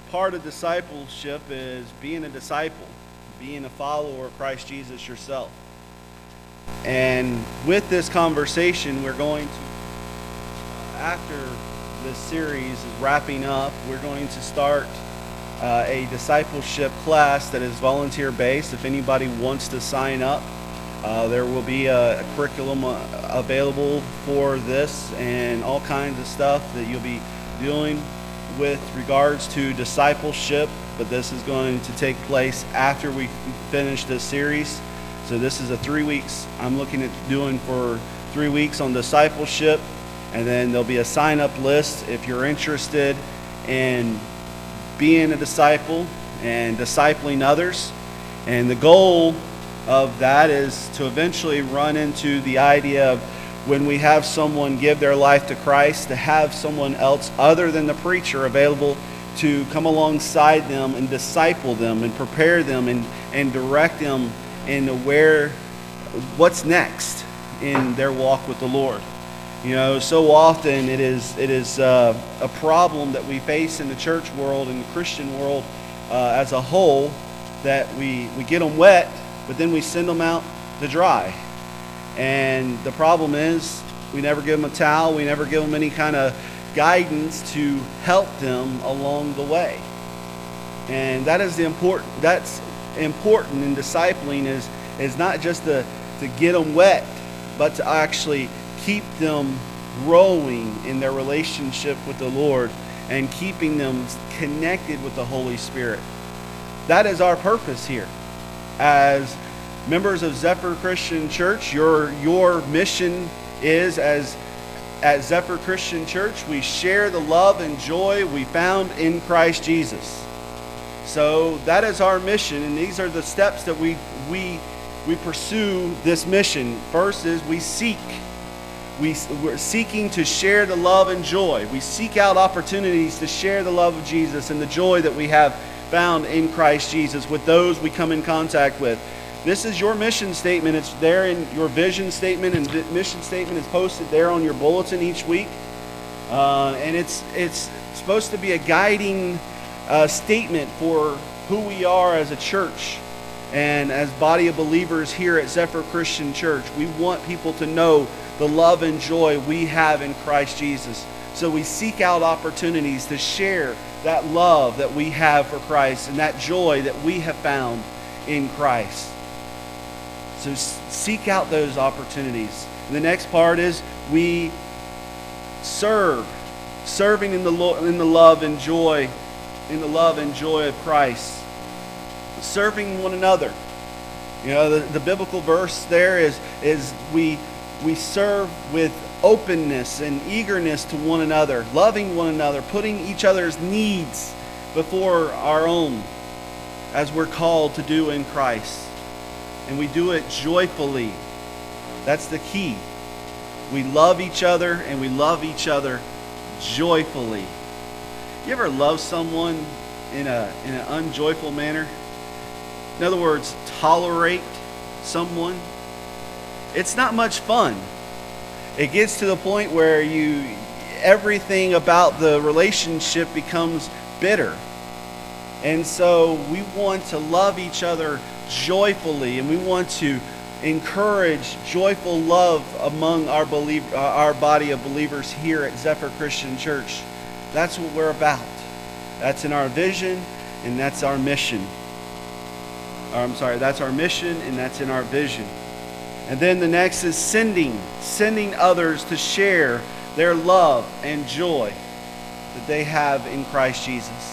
part of discipleship is being a disciple, being a follower of Christ Jesus yourself. And with this conversation, we're going to, after this series is wrapping up, we're going to start a discipleship class that is volunteer-based. If anybody wants to sign up, there will be a curriculum available for this and all kinds of stuff that you'll be doing with regards to discipleship. But this is going to take place after we finish this series. So this is a 3 weeks. I'm looking at doing for 3 weeks on discipleship. And then there'll be a sign-up list if you're interested in being a disciple and discipling others. And the goal of that is to eventually run into the idea of when we have someone give their life to Christ, to have someone else other than the preacher available to come alongside them and disciple them and prepare them and direct them into what's next in their walk with the Lord. You know, so often it is a problem that we face in the church world and the Christian world as a whole, that we get them wet, but then we send them out to dry. And the problem is we never give them a towel, we never give them any kind of guidance to help them along the way. And that's important in discipling is not just to get them wet, but to actually keep them growing in their relationship with the Lord and keeping them connected with the Holy Spirit. That is our purpose here. As members of Zephyr Christian Church, your mission is, at Zephyr Christian Church, we share the love and joy we found in Christ Jesus. So that is our mission, and these are the steps that we pursue this mission. First is we're seeking to share the love and joy. We seek out opportunities to share the love of Jesus and the joy that we have found in Christ Jesus with those we come in contact with. This is your mission statement. It's there in your vision statement, and the mission statement is posted there on your bulletin each week. And it's supposed to be a guiding statement for who we are as a church and as body of believers here at Zephyr Christian Church. We want people to know the love and joy we have in Christ Jesus. So we seek out opportunities to share that love that we have for Christ and that joy that we have found in Christ. So seek out those opportunities. And the next part is we serving in the love and joy of Christ. Serving one another. You know, the biblical verse there is we serve with openness and eagerness to one another, loving one another, putting each other's needs before our own, as we're called to do in Christ. And we do it joyfully. That's the key. We love each other, and we love each other joyfully. You ever love someone in an unjoyful manner? In other words, tolerate someone? It's not much fun. It gets to the point where everything about the relationship becomes bitter. And so we want to love each other joyfully, and we want to encourage joyful love among our body of believers here at Zephyr Christian Church. That's what we're about. That's in our vision, and that's our mission. That's our mission, and that's in our vision. And then the next is sending others to share their love and joy that they have in Christ Jesus.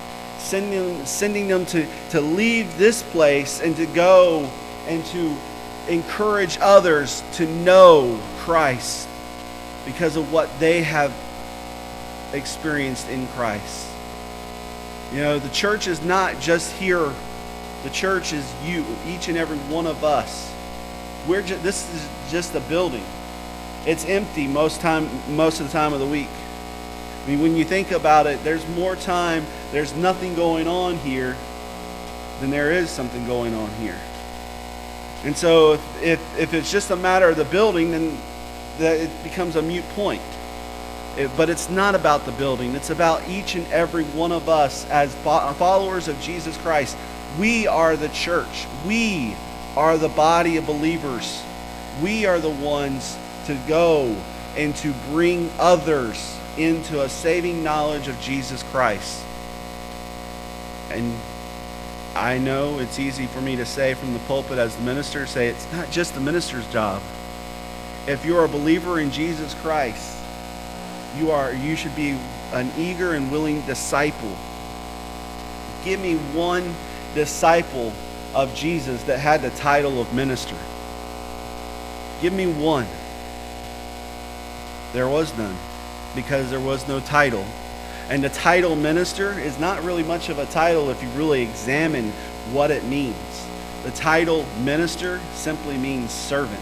Sending them to leave this place and to go and to encourage others to know Christ because of what they have experienced in Christ. You know, the church is not just here. The church is you, each and every one of us. This is just a building. It's empty most of the time of the week. I mean, when you think about it, there's more time, there's nothing going on here than there is something going on here. And so if it's just a matter of the building, then it becomes a moot point. But it's not about the building. It's about each and every one of us as followers of Jesus Christ. We are the church. We are the body of believers. We are the ones to go and to bring others into a saving knowledge of Jesus Christ. And I know it's easy for me to say from the pulpit as the minister, say it's not just the minister's job. If you're a believer in Jesus Christ, you should be an eager and willing disciple. Give me one disciple of Jesus that had the title of minister. Give me one. There was none, because there was no title. And the title minister is not really much of a title if you really examine what it means. The title minister simply means servant.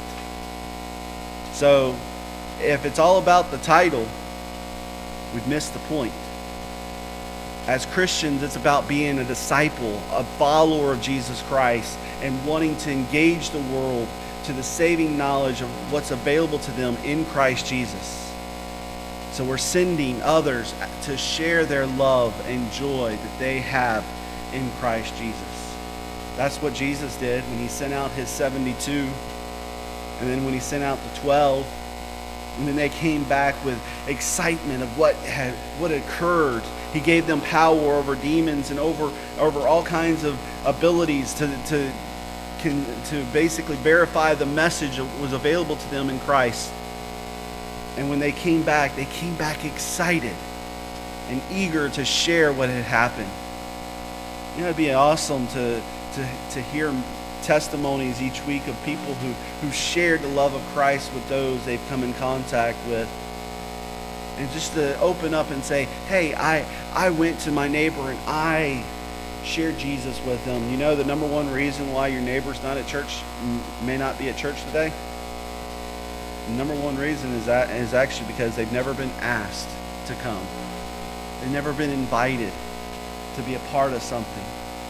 So if it's all about the title, we've missed the point. As Christians, it's about being a disciple, a follower of Jesus Christ, and wanting to engage the world to the saving knowledge of what's available to them in Christ Jesus. So we're sending others to share their love and joy that they have in Christ Jesus. That's what Jesus did when he sent out his 72, and then when he sent out the 12, and then they came back with excitement of what had occurred. He gave them power over demons and over all kinds of abilities to basically verify the message that was available to them in Christ. And when they came back excited and eager to share what had happened. You know, it'd be awesome to hear testimonies each week of people who shared the love of Christ with those they've come in contact with. And just to open up and say, hey, I went to my neighbor and I shared Jesus with them. You know, the number one reason why your neighbor's not at church, may not be at church today? The number one reason is actually because they've never been asked to come. They've never been invited to be a part of something.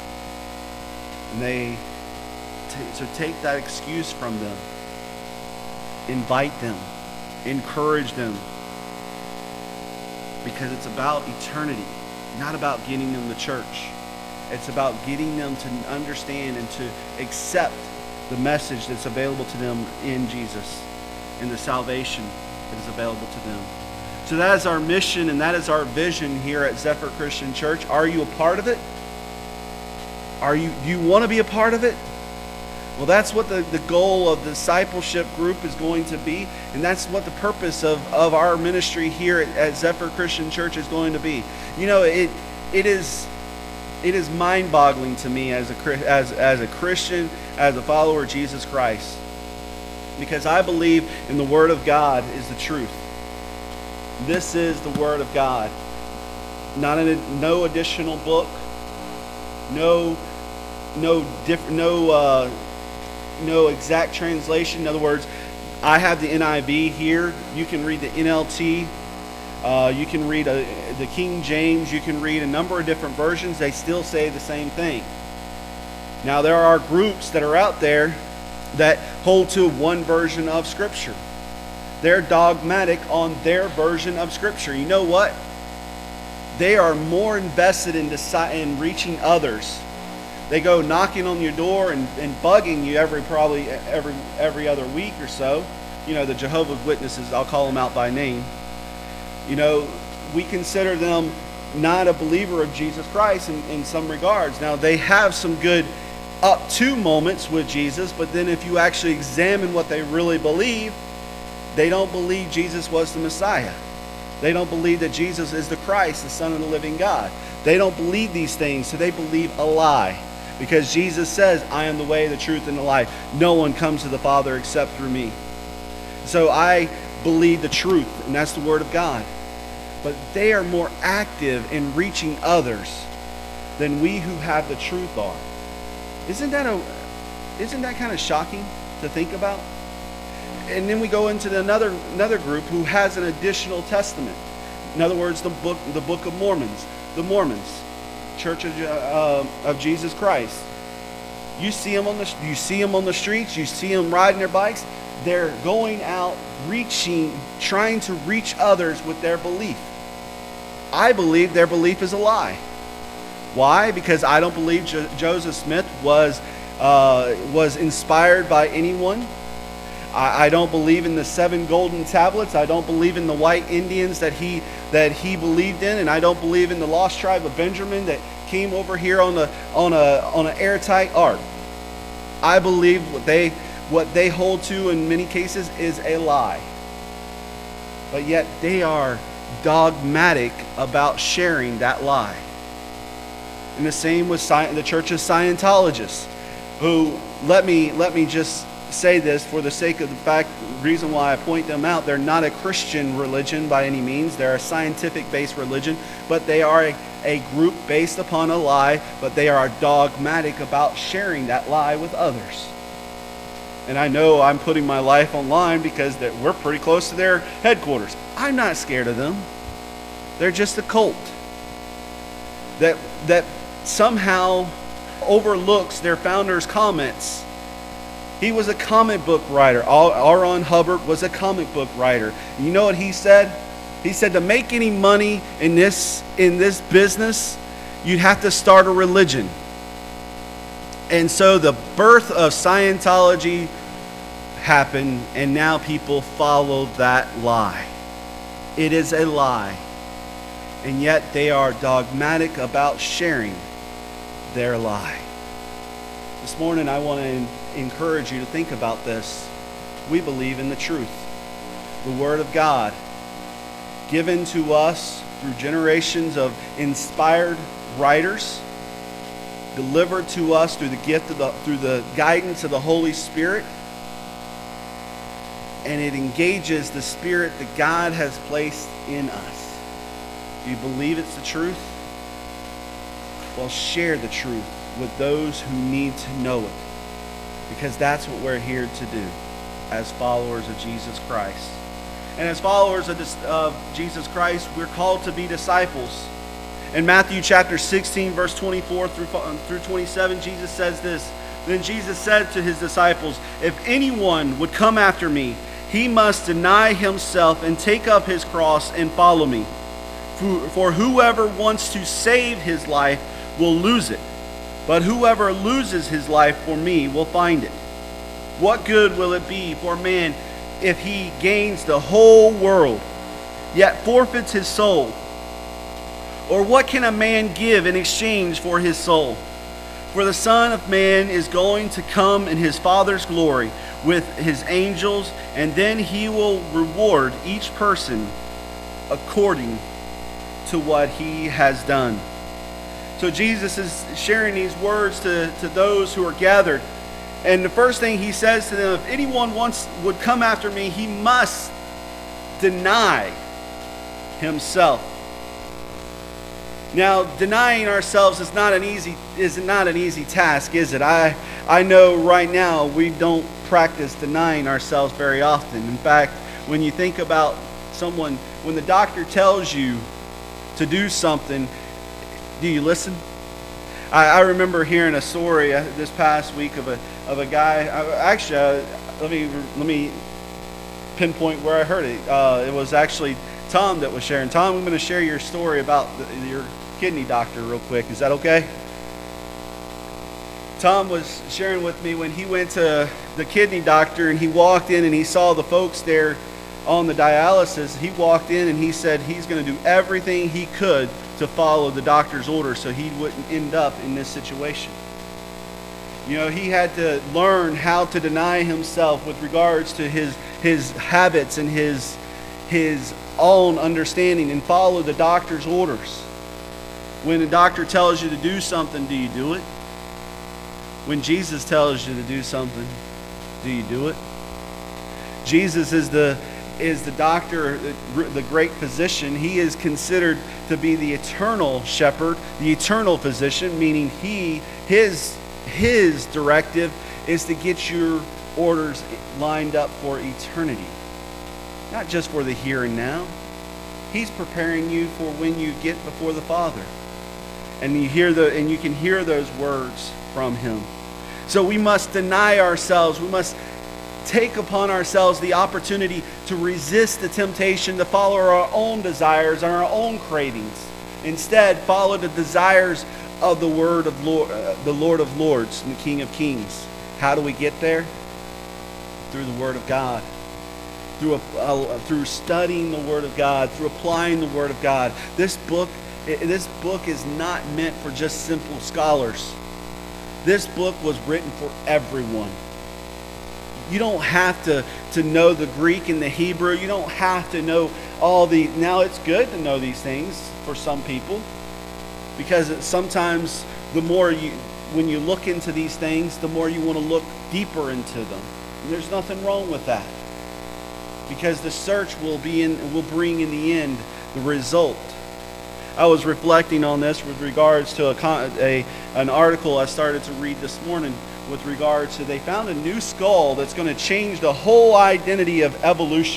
And so take that excuse from them. Invite them. Encourage them. Because it's about eternity, not about getting them to church. It's about getting them to understand and to accept the message that's available to them in Jesus and the salvation that is available to them. So that is our mission and that is our vision here at Zephyr Christian Church. Are you a part of it? Do you want to be a part of it? Well, that's what the goal of the discipleship group is going to be, and that's what the purpose of our ministry here at Zephyr Christian Church is going to be. You know, it is mind-boggling to me as a Christian, as a follower of Jesus Christ, because I believe in the Word of God is the truth. This is the Word of God. No additional book, no exact translation. In other words, I have the NIV here. You can read the NLT. You can read the King James. You can read a number of different versions. They still say the same thing. Now, there are groups that are out there that hold to one version of Scripture. They're dogmatic on their version of Scripture. You know what? They are more invested in reaching others. They go knocking on your door and bugging you every other week or so. You know, the Jehovah's Witnesses, I'll call them out by name. You know, we consider them not a believer of Jesus Christ in some regards. Now, they have some good up to moments with Jesus, but then if you actually examine what they really believe, they don't believe Jesus was the Messiah. They don't believe that Jesus is the Christ, the Son of the living God. They don't believe these things, so they believe a lie. Because Jesus says, I am the way, the truth, and the life. No one comes to the Father except through me. So I believe the truth, and that's the Word of God. But they are more active in reaching others than we who have the truth are. Isn't that kind of shocking to think about? And then we go into another group who has an additional testament. In other words, the Book of Mormons, the Mormons, Church of Jesus Christ. You see them on the streets. You see them riding their bikes. they're going out trying to reach others with their belief. I believe their belief is a lie. Why? Because I don't believe Joseph Smith was inspired by anyone. I don't believe in the 7 golden tablets. I don't believe in the white Indians that he believed in, and I don't believe in the lost tribe of Benjamin that came over here on an airtight ark. I believe what they hold to in many cases is a lie. But yet they are dogmatic about sharing that lie. And the same with the Church of Scientologists, who, let me just say this for the sake of the reason why I point them out. They're not a Christian religion by any means. They're a scientific-based religion, but they are a group based upon a lie, but they are dogmatic about sharing that lie with others. And I know I'm putting my life online because we're pretty close to their headquarters. I'm not scared of them. They're just a cult that somehow overlooks their founder's comments. He was a comic book writer. R. Ron Hubbard was a comic book writer. You know what he said? He said to make any money in this business, you'd have to start a religion. And so the birth of Scientology happened, and now people follow that lie. It is a lie. And yet they are dogmatic about sharing their lie. This morning I want to encourage you to think about this. We believe in the truth, the Word of God, given to us through generations of inspired writers, delivered to us through the gift through the guidance of the Holy Spirit, and it engages the spirit that God has placed in us. Do you believe it's the truth? Well, share the truth with those who need to know it, because that's what we're here to do as followers of Jesus Christ. And as followers of Jesus Christ, we're called to be disciples. In Matthew chapter 16, verse 24 through 27, Jesus says this. Then Jesus said to his disciples, if anyone would come after me, he must deny himself and take up his cross and follow me. For whoever wants to save his life will lose it, but whoever loses his life for me will find it. What good will it be for a man if he gains the whole world, yet forfeits his soul? Or what can a man give in exchange for his soul? For the Son of Man is going to come in his Father's glory with his angels, and then he will reward each person according to what he has done. So Jesus is sharing these words to those who are gathered. And the first thing he says to them, if anyone would come after me, he must deny himself. Now, denying ourselves is not an easy task, is it? I know right now we don't practice denying ourselves very often. In fact, when you think about someone, when the doctor tells you to do something, do you listen? I remember hearing a story this past week of a guy. Let me pinpoint where I heard it. It was actually Tom that was sharing. Tom, I'm going to share your story about your kidney doctor real quick. Is that okay? Tom was sharing with me when he went to the kidney doctor and he walked in and he saw the folks there on the dialysis. He walked in and he said he's going to do everything he could to follow the doctor's orders so he wouldn't end up in this situation. You know, he had to learn how to deny himself with regards to his habits and his own understanding and follow the doctor's orders. When the doctor tells you to do something, do you do it? When Jesus tells you to do something, do you do it? Jesus is the doctor, the great physician. He is considered to be the eternal shepherd, the eternal physician, meaning his directive is to get your orders lined up for eternity, not just for the here and now. He's preparing you for when you get before the Father, and you can hear those words from him. So we must deny ourselves. We must take upon ourselves the opportunity to resist the temptation to follow our own desires and our own cravings. Instead, follow the desires of the Lord of Lords and the King of Kings. How do we get there? Through the Word of God. Through studying the Word of God, through applying the Word of God. This book is not meant for just simple scholars. This book was written for everyone. You don't have to know the Greek and the Hebrew. You don't have to know all the... Now, it's good to know these things for some people, because sometimes when you look into these things, the more you want to look deeper into them. And there's nothing wrong with that, because the search will bring in the end the result. I was reflecting on this with regards to an article I started to read this morning with regards to, they found a new skull that's going to change the whole identity of evolution.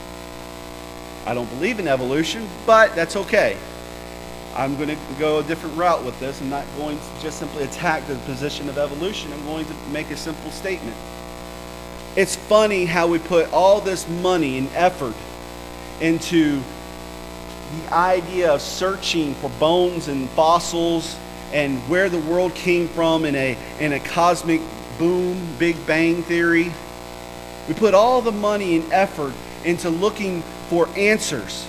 I don't believe in evolution, but that's okay. I'm going to go a different route with this. I'm not going to just simply attack the position of evolution. I'm going to make a simple statement. It's funny how we put all this money and effort into the idea of searching for bones and fossils and where the world came from in a cosmic boom, Big Bang theory. We put all the money and effort into looking for answers,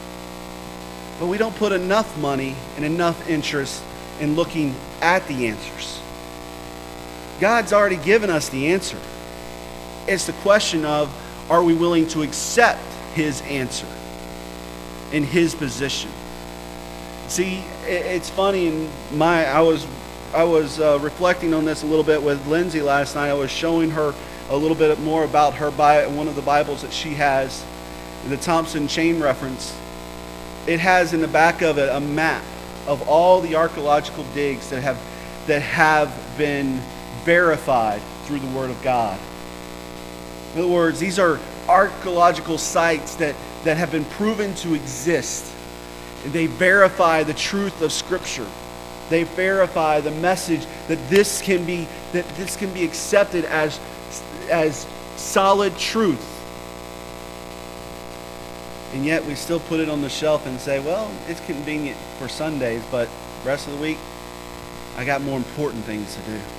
but we don't put enough money and enough interest in looking at the answers. God's already given us the answer. It's the question of, are we willing to accept His answer in His position? See, it's funny. I was reflecting on this a little bit with Lindsay last night. I was showing her a little bit more about one of the Bibles that she has, the Thompson Chain Reference. It has in the back of it a map of all the archaeological digs that have been verified through the Word of God. In other words, these are archaeological sites that have been proven to exist. They verify the truth of Scripture. They verify the message that this can be accepted as solid truth. And yet we still put it on the shelf and say, well, it's convenient for Sundays, but the rest of the week, I got more important things to do.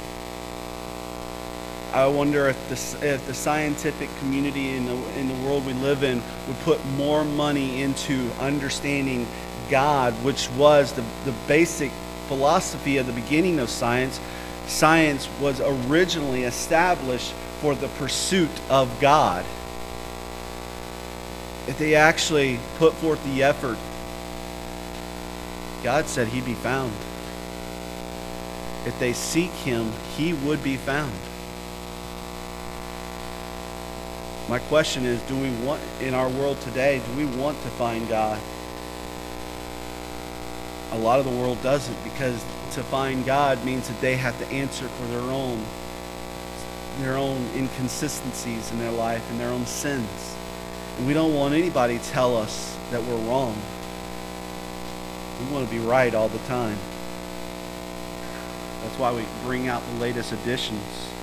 I wonder if the scientific community in the world we live in would put more money into understanding God, which was the basic philosophy at the beginning of science. Science was originally established for the pursuit of God. If they actually put forth the effort, God said He'd be found. If they seek Him, He would be found. My question is, in our world today, do we want to find God? A lot of the world doesn't, because to find God means that they have to answer for their own inconsistencies in their life and their own sins. And we don't want anybody to tell us that we're wrong. We want to be right all the time. That's why we bring out the latest editions.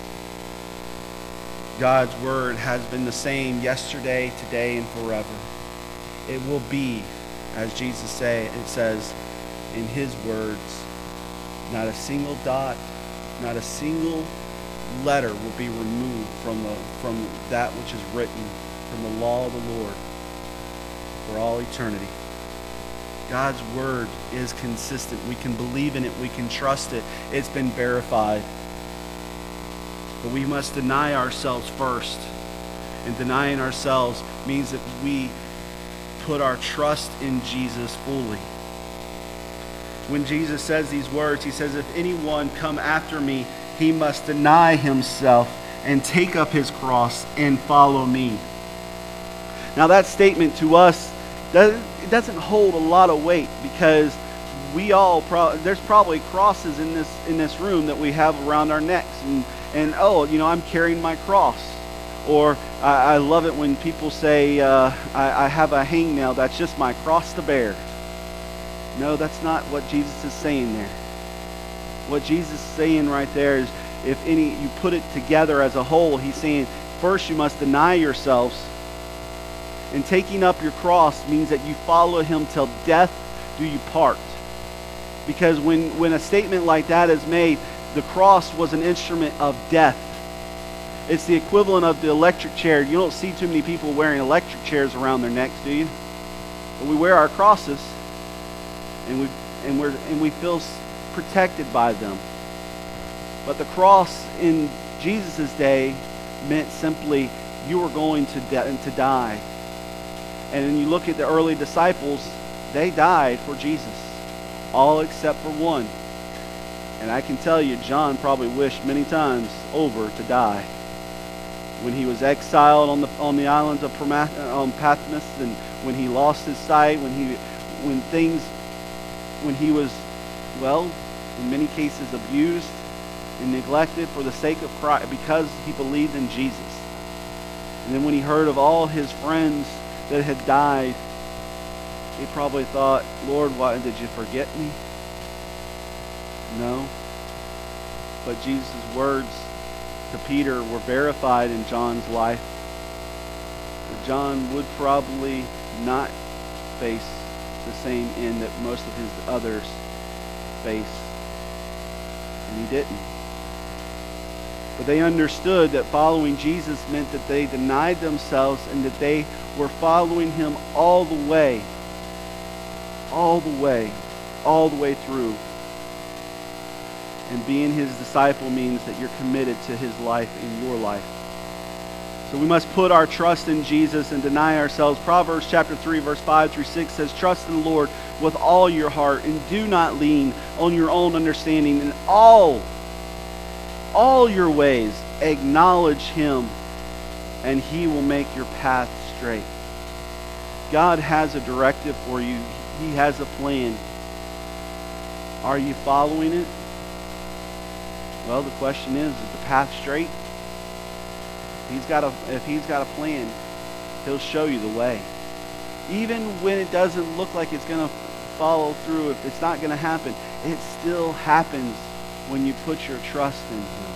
God's Word has been the same yesterday, today, and forever. It will be, as Jesus says in His words, not a single dot, not a single letter will be removed from that which is written from the law of the Lord for all eternity. God's Word is consistent. We can believe in it. We can trust it. It's been verified. But we must deny ourselves first. And denying ourselves means that we put our trust in Jesus fully. When Jesus says these words, He says, if anyone come after me, he must deny himself and take up his cross and follow me. Now that statement to us, doesn't hold a lot of weight, because there's probably crosses in this room that we have around our necks, and I'm carrying my cross. Or I love it when people say, I have a hangnail, that's just my cross to bear. No, that's not what Jesus is saying there. What Jesus is saying right there is, if you put it together as a whole, He's saying, First, you must deny yourselves. And taking up your cross means that you follow him till death do you part. Because when a statement like that is made, the cross was an instrument of death. It's the equivalent of the electric chair. You don't see too many people wearing electric chairs around their necks, do you? But we wear our crosses, and we feel protected by them. But the cross in Jesus' day meant simply you were going to die. And when you look at the early disciples, they died for Jesus, all except for one. And I can tell you, John probably wished many times over to die. When he was exiled on the islands of Patmos, and when he lost his sight, when he was, well, in many cases abused and neglected for the sake of Christ, because he believed in Jesus. And then when he heard of all his friends that had died, he probably thought, Lord, why did you forget me? No. But Jesus' words to Peter were verified in John's life. But John would probably not face the same end that most of his others faced. And he didn't. But they understood that following Jesus meant that they denied themselves and that they were following him all the way through. And being his disciple means that you're committed to his life in your life. So we must put our trust in Jesus and deny ourselves. Proverbs chapter 3, verse 5 through 6 says, trust in the Lord with all your heart and do not lean on your own understanding. In all your ways acknowledge him, and he will make your path straight. God has a directive for you. He has a plan. Are you following it? Well, the question is the path straight? If he's got a plan, he'll show you the way. Even when it doesn't look like it's going to follow through, if it's not going to happen, it still happens when you put your trust in him.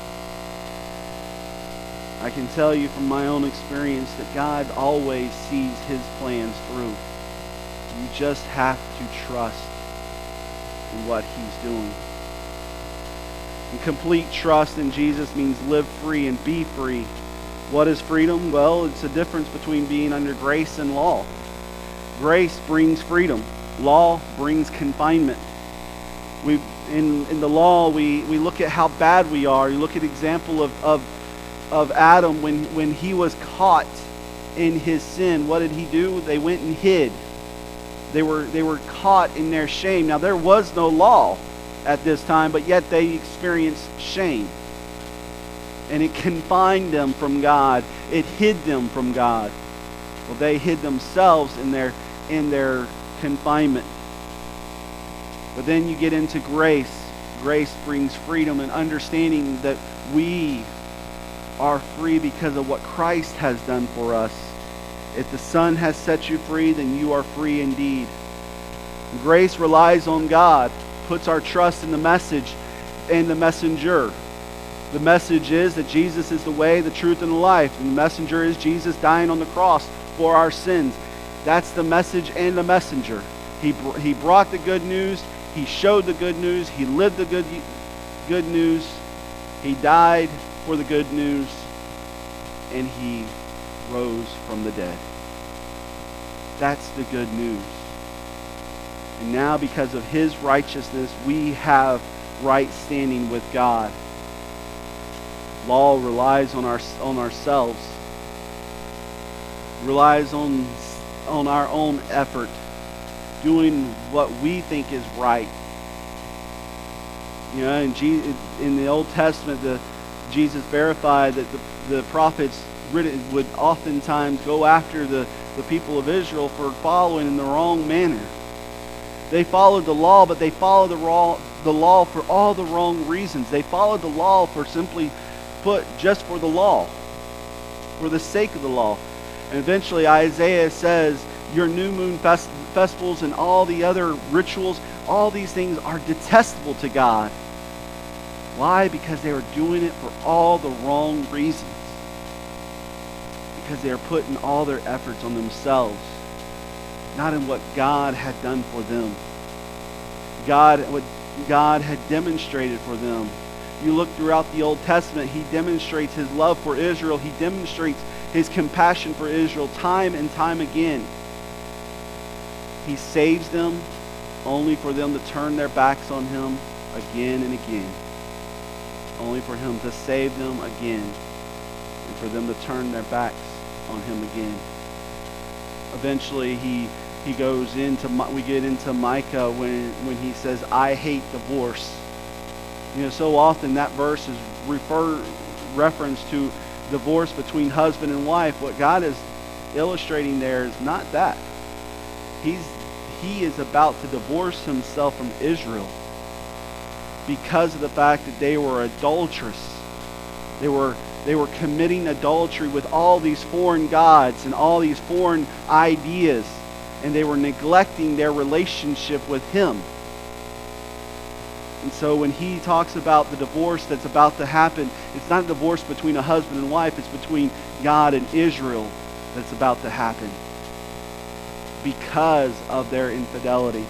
I can tell you from my own experience that God always sees his plans through. You just have to trust in what he's doing. And complete trust in Jesus means live free and be free. What is freedom? Well, it's a difference between being under grace and law. Grace brings freedom. Law brings confinement. In the law, we look at how bad we are. You look at the example of Adam when he was caught in his sin. What did he do? They went and hid. They were caught in their shame. Now, there was no law at this time, but yet they experienced shame. And it confined them from God. It hid them from God. Well, they hid themselves in their confinement. But then you get into grace. Grace brings freedom and understanding that we are free because of what Christ has done for us. If the Son has set you free, then you are free indeed. Grace relies on God, puts our trust in the message and the messenger. The message is that Jesus is the way, the truth, and the life. And the messenger is Jesus dying on the cross for our sins. That's the message and the messenger. He brought the good news. He showed the good news. He lived the good news. He died for the good news. And he rose from the dead. That's the good news. And now, because of his righteousness, we have right standing with God. Law relies on ourselves, relies on our own effort, doing what we think is right. You know, in the Old Testament, Jesus verified that the prophets would oftentimes go after the people of Israel for following in the wrong manner. They followed the law, but they followed the law for all the wrong reasons. They followed the law for simply put just for the law, for the sake of the law. And eventually Isaiah says, your new moon festivals and all the other rituals, all these things are detestable to God. Why? Because they were doing it for all the wrong reasons. Because they are putting all their efforts on themselves, not in what God had done for them. What God had demonstrated for them. You look throughout the Old Testament, he demonstrates his love for Israel. He demonstrates his compassion for Israel time and time again. He saves them only for them to turn their backs on him again and again. Only for him to save them again and for them to turn their backs on him again. Eventually we get into Micah when he says, I hate divorce. So often that verse is reference to divorce between husband and wife. What God is illustrating there is not that. He is about to divorce himself from Israel because of the fact that they were adulterous. They were committing adultery with all these foreign gods and all these foreign ideas, and they were neglecting their relationship with him. And so when he talks about the divorce that's about to happen, it's not a divorce between a husband and wife, it's between God and Israel that's about to happen because of their infidelity.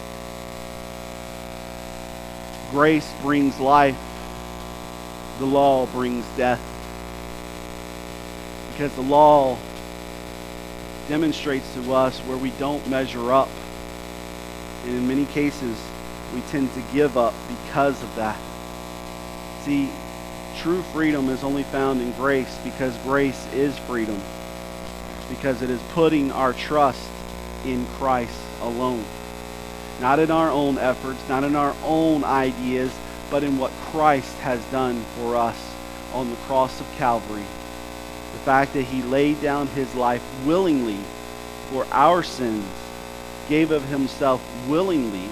Grace brings life. The law brings death. Because the law demonstrates to us where we don't measure up. And in many cases, we tend to give up because of that. See, true freedom is only found in grace, because grace is freedom. Because it is putting our trust in Christ alone. Not in our own efforts, not in our own ideas, but in what Christ has done for us on the cross of Calvary. The fact that he laid down his life willingly for our sins, gave of himself willingly,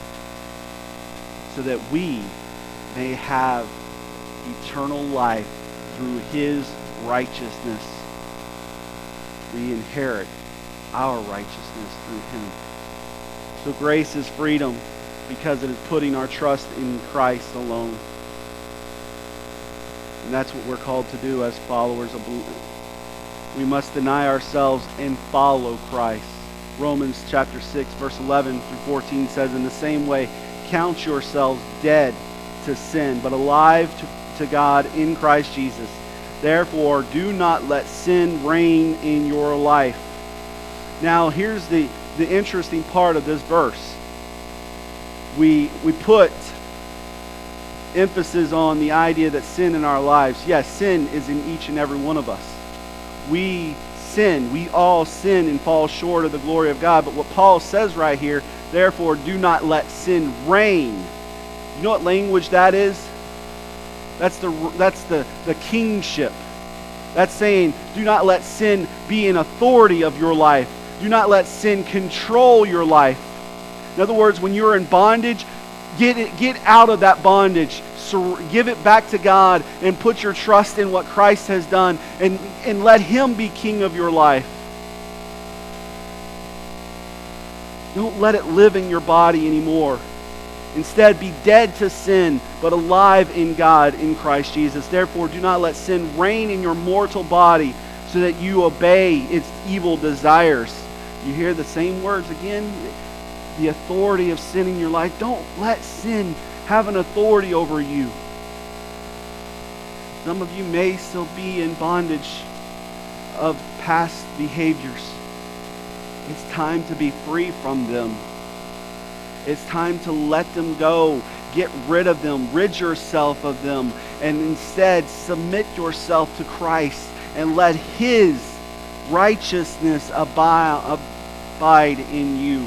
so that we may have eternal life through his righteousness. We inherit our righteousness through him. So grace is freedom because it is putting our trust in Christ alone. And that's what we're called to do as followers of believers. We must deny ourselves and follow Christ. Romans chapter 6, verse 11 through 14 says, in the same way, count yourselves dead to sin, but alive to God in Christ Jesus. Therefore, do not let sin reign in your life. Now, here's the interesting part of this verse. We put emphasis on the idea that sin in our lives. Yes, sin is in each and every one of us. We sin. We all sin and fall short of the glory of God. But what Paul says right here, therefore, do not let sin reign. You know what language that is? That's the kingship. That's saying, do not let sin be an authority of your life. Do not let sin control your life. In other words, when you're in bondage, get out of that bondage. Give it back to God and put your trust in what Christ has done, and let him be king of your life. Don't let it live in your body anymore. Instead, be dead to sin, but alive in God in Christ Jesus. Therefore, do not let sin reign in your mortal body, so that you obey its evil desires. You hear the same words again? The authority of sin in your life. Don't let sin have an authority over you. Some of you may still be in bondage of past behaviors. It's time to be free from them. It's time to let them go. Get rid of them. Rid yourself of them. And instead, submit yourself to Christ and let his righteousness abide in you.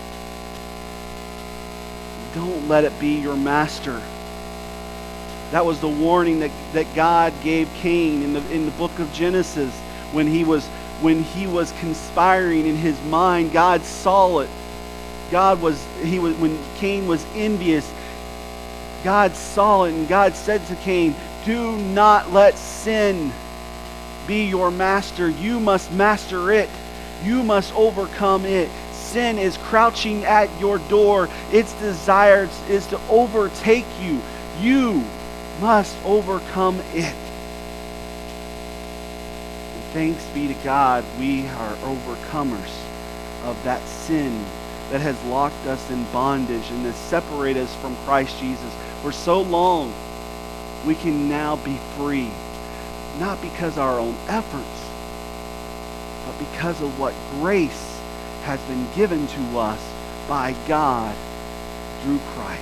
Don't let it be your master. That was the warning that God gave Cain in the book of Genesis when he was conspiring in his mind. God saw it. When Cain was envious, God saw it, and God said to Cain, do not let sin be your master. You must master it. You must overcome it. Sin is crouching at your door. Its desire is to overtake you. You must overcome it. thanks be to God, we are overcomers of that sin that has locked us in bondage and has separated us from Christ Jesus. For so long, we can now be free, not because of our own efforts, but because of what grace has been given to us by God through Christ.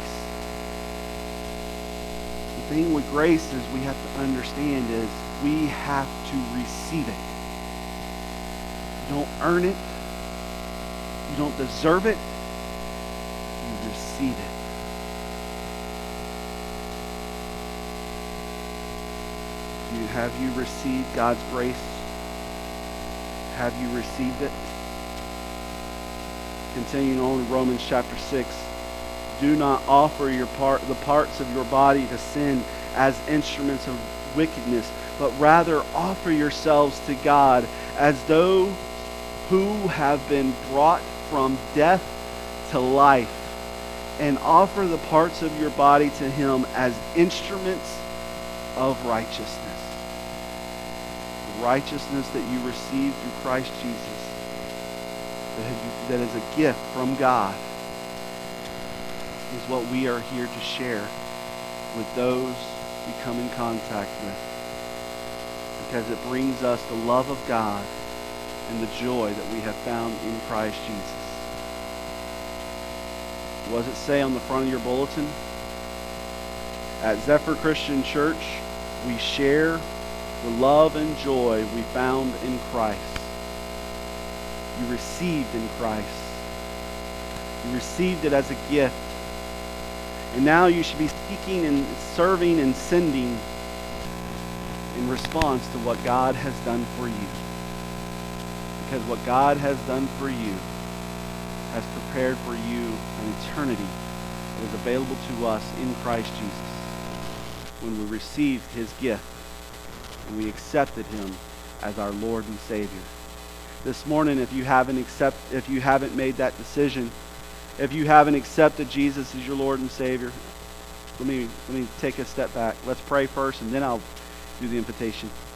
The thing with grace is we have to understand is we have to receive it. You don't earn it. You don't deserve it. You receive it. Have you received God's grace? Have you received it? Continuing on in Romans chapter 6. Do not offer the parts of your body to sin as instruments of wickedness, but rather offer yourselves to God as those who have been brought from death to life, and offer the parts of your body to Him as instruments of righteousness. The righteousness that you received through Christ Jesus, that is a gift from God, is what we are here to share with those we come in contact with, because it brings us the love of God and the joy that we have found in Christ Jesus. What does it say on the front of your bulletin? At Zephyr Christian Church, we share the love and joy we found in Christ. You received in Christ. You received it as a gift. And now you should be seeking and serving and sending in response to what God has done for you. Because what God has done for you has prepared for you an eternity that is available to us in Christ Jesus when we received His gift and we accepted Him as our Lord and Savior. This morning, if you haven't made that decision, if you haven't accepted Jesus as your Lord and Savior, let me take a step back. Let's pray first, and then I'll do the invitation.